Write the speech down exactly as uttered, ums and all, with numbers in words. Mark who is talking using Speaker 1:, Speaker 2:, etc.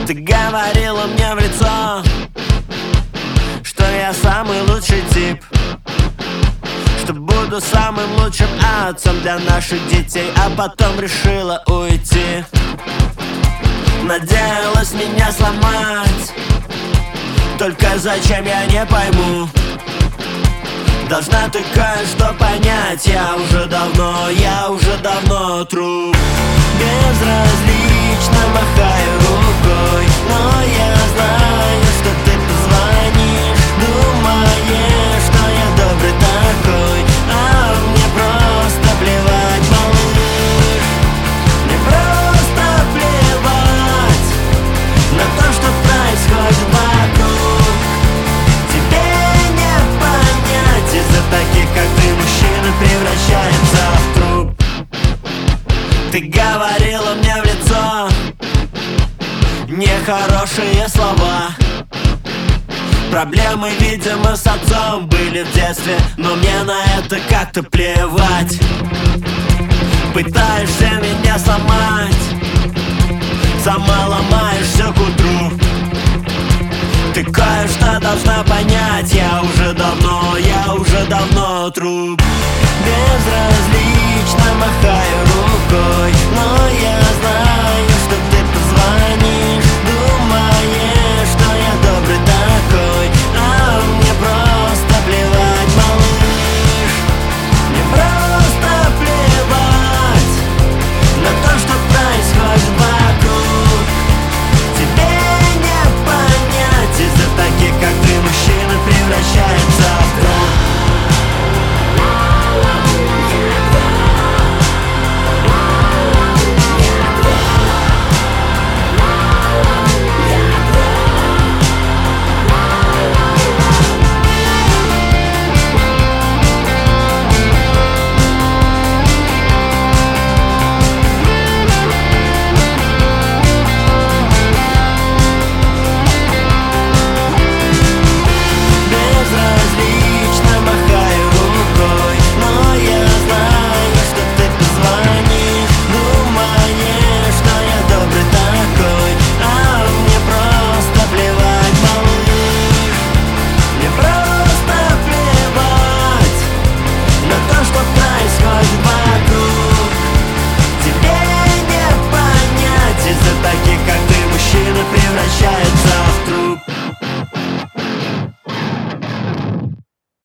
Speaker 1: Ты говорила мне в лицо, что я самый лучший тип, что буду самым лучшим отцом для наших детей, а потом решила уйти. Надеялась меня сломать, только зачем, я не пойму. Должна ты кое-что понять, я уже давно, я уже давно труп. Безразлично махаю рукой, но я знаю, что ты позвонишь, думаешь, что я добрый такой, а мне просто плевать, малыш. Мне просто плевать на то, что происходит вокруг. Тебе не понять, из-за таких, как ты, мужчина превращается в труп. Ты говорила мне в лицо нехорошие слова. Проблемы, видимо, с отцом были в детстве, но мне на это как-то плевать. Пытаешься меня сломать, сама ломаешься к утру. Ты кое-что должна понять, я уже давно, я уже давно труп. Безразлично махаю рукой, но я знаю,